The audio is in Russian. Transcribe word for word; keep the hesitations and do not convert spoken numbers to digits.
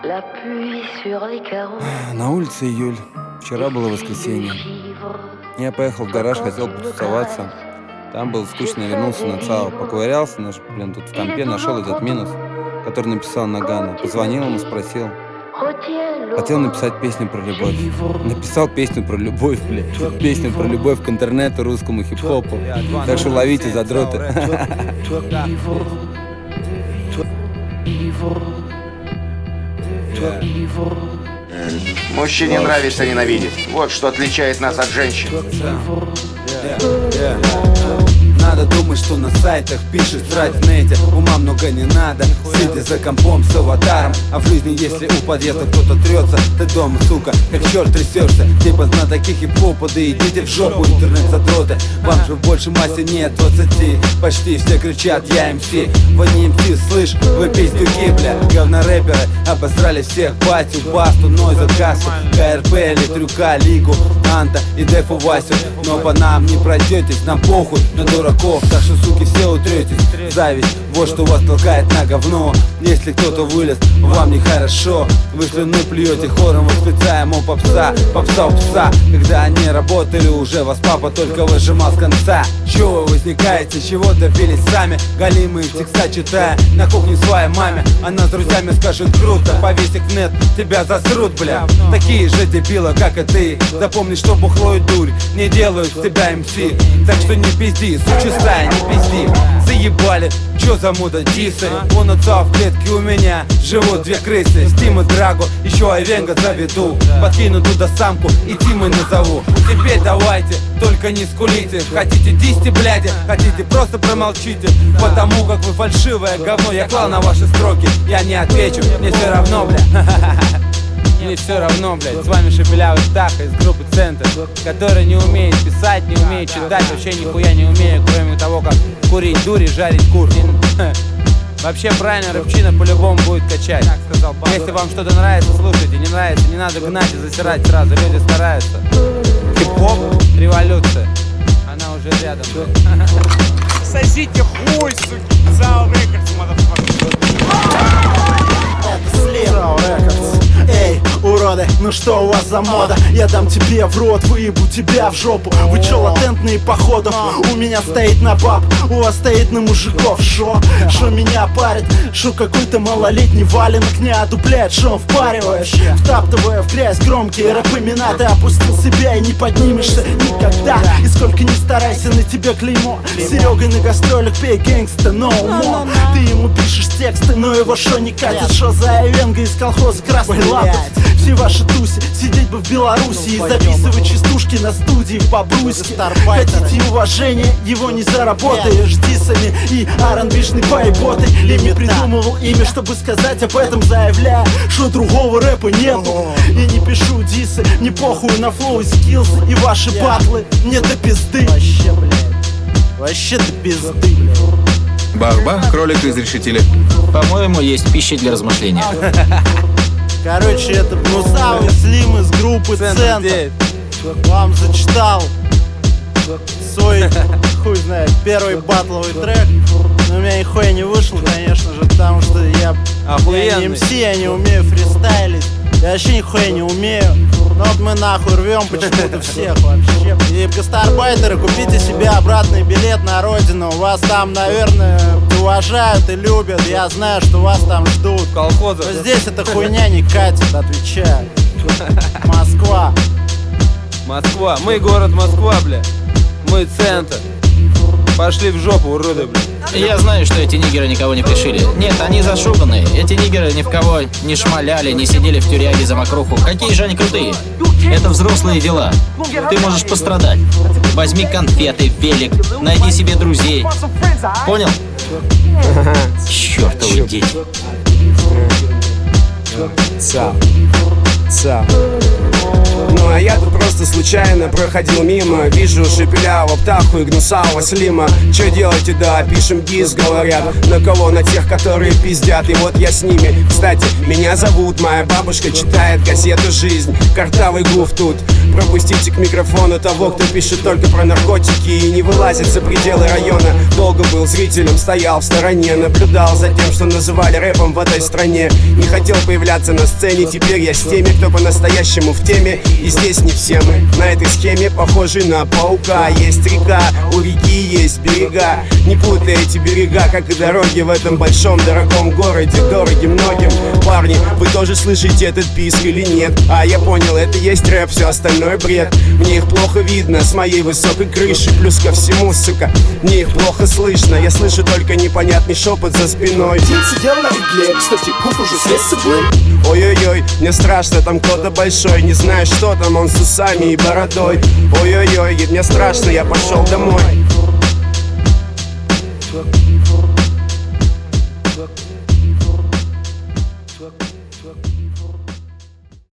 На улице июль. Вчера было воскресенье. Я поехал в гараж, хотел потусоваться. Там было скучно, вернулся на ЦАО. Поковырялся, наш, блин, тут в компе нашел этот минус, который написал Нагано. Позвонил ему, спросил. Хотел написать песню про любовь. Написал песню про любовь, блядь. Песню про любовь к интернету, русскому хип-хопу. Так что ловите задроты. Мужчине нравится ненавидеть. Вот что отличает нас от женщин. Надо думать, что на сайтах пишет, срать в нете. Ума много не надо, сидя за компом с аватаром. А в жизни, если у подъезда кто-то трется, ты дома, сука, как черт трясешься. Типа знатоки хип-хопа, да идите в жопу, интернет-задроты. Вам же в большей массе нет двадцати. Почти все кричат, я эм си. Вы не эм си, слышь, вы пиздюки, бля. Говно-рэперы обосрали всех, батю, басту, Нойза, Кассу, ка эр пэ, или Трюка, Лигу, Анта и Дефу, Васю. Но по нам не пройдетесь, нам похуй на дураков. Так что, суки, все утретесь. Зависть, вот что вас толкает на говно. Если кто-то вылез, вам нехорошо. Вы слюну плюете хором, восклицаем о попса. Попса у пса. Когда они работали, уже вас папа только выжимал с конца. Чего вы возникаете, чего добились сами? Галимые текста читая на кухне своей маме. Она с друзьями скажет круто, повесь их в нет, тебя засрут, бля. Такие же дебилы, как и ты. Запомни, что бухло и дурь не делают с тебя эм си. Так что не пизди, сучестая, не пизди. Заебали, чё за муда дисы? Вон отца в клетке у меня живут две крысы. Стим и Драго, еще Айвенга заведу. Подкину туда самку и Тимой назову. Теперь давайте, только не скулите. Хотите десять, бляди, хотите просто промолчите. Потому как вы фальшивое говно. Я клал на ваши строки, я не отвечу, мне все равно, бля. Мне все равно, блядь, с вами шепелявый Таха из группы Центр, который не умеет писать, не умеет читать, вообще нихуя не умею, кроме того, как курить дури, жарить кур. Вообще правильно, рэпчина по-любому будет качать. Если вам что-то нравится, слушайте, не нравится, не надо гнать и засирать сразу, люди стараются. Хип-хоп, революция, она уже рядом. Сосите хуй, суки, ЦАО Рекордс, motherfucker. ЦАО Рекордс. Эй, уроды, ну что у вас за мода? Я дам тебе в рот, выебу тебя в жопу. Вы чё, латентные походу? У меня стоит на баб, у вас стоит на мужиков. Шо? Шо меня парит? Шо какой-то малолетний валенок не одупляет? Шо он впариваешь? Втаптывая в грязь громкие рэп-имена. Ты опустил себя и не поднимешься никогда. И сколько ни старайся, на тебе клеймо. С Серегой на гастролях пей гэнгста, no more. Ты ему пишешь тексты, но его шо не катит? Шо за Айвенга из колхоза красный лапоть? Все ваши туси, сидеть бы в Беларуси и записывать частушки на студии по-бруйски. Хотите уважения, его не заработаешь дисами и ар энд би-шной поеботой. Я не придумывал имя, чтобы сказать об этом, заявляя, что другого рэпа нету. Я не пишу дисы, мне похуй на флоу и скиллс и ваши батлы, мне до пизды. Вообще, блядь, вообще до пизды, блядь. Бах-бах, кролик изрешетили. По-моему, есть пища для размышления. Короче, это Гнусавый Слим из группы Центр. Вам зачитал свой, хуй знает, первый батловый трек. Но у меня нихуя не вышел, конечно же, потому что я, я не эм си, я не умею фристайлить. Я вообще нихуя не умею. Но вот мы нахуй рвем почему-то всех вообще. И гастарбайтеры, купите себе обратный билет на родину. Вас там, наверное, уважают и любят. Я знаю, что вас там ждут. Колхозы. Но здесь эта хуйня не катит, отвечаю. Москва. Москва. Мы город Москва, бля. Мы центр. Пошли в жопу, уроды, бля. Я знаю, что эти нигеры никого не пришили. Нет, они зашуганные. Эти нигеры ни в кого не шмаляли, не сидели в тюряге за мокруху. Какие же они крутые. Это взрослые дела. Ты можешь пострадать. Возьми конфеты, велик, найди себе друзей. Понял? Чёртовы дети. ЦАО. ЦАО. Ну А я тут просто случайно проходил мимо. Вижу шепелявого птаху и гнусавого слима. Чё делаете, да, пишем бис, говорят. На кого? На тех, которые пиздят. И вот я с ними. Кстати, меня зовут, моя бабушка читает газету «Жизнь». Картавый гуф тут. Пропустите к микрофону того, кто пишет только про наркотики и не вылазит за пределы района. Долго был зрителем, стоял в стороне, наблюдал за тем, что называли рэпом в этой стране. Не хотел появляться на сцене, теперь я с теми, кто по-настоящему в теме. И здесь не все мы на этой схеме похожи на паука. Есть река, у реки есть берега. Не путайте берега, как и дороги в этом большом дорогом городе. Дороги многим. Парни, вы тоже слышите этот писк или нет? А я понял, это есть рэп, все остальное бред. Мне их плохо видно с моей высокой крыши. Плюс ко всему, сука, мне их плохо слышно. Я слышу только непонятный шепот за спиной. Сидел на игле, кстати, куп уже слез с иглы. Ой-ой-ой, мне страшно, там кто-то большой. Не знаю, что там, он с усами и бородой. Ой-ой-ой, мне страшно, я пошел домой.